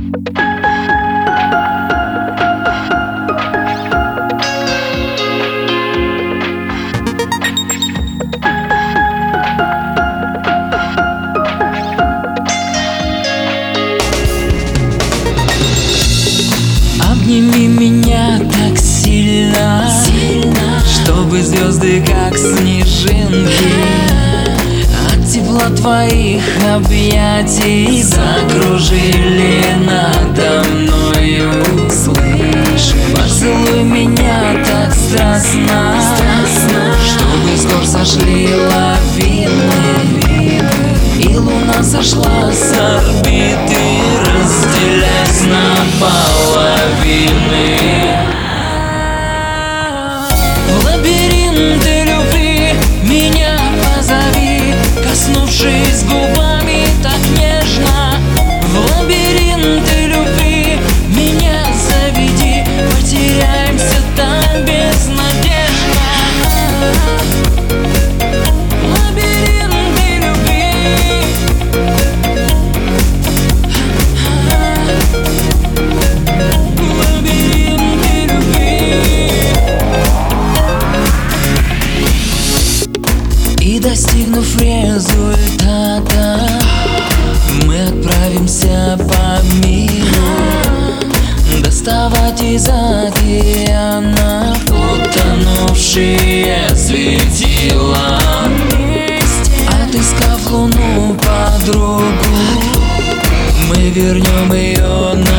Обними меня так сильно, чтобы звезды, как снежинки, от тепла твоих объятий закружили надо мною. Слышь, поцелуй меня так страстно, чтобы с гор сошли лавины, и луна сошла с орбиты, разделяясь на половины. В лабиринты любви меня позови, коснувшись губами так нежно. В лабиринты любви меня заведи, потеряемся там безнадежно. И достигнув результата, мы отправимся по миру, доставать из океана утонувшие светила. Отыскав луну подругу, мы вернем ее на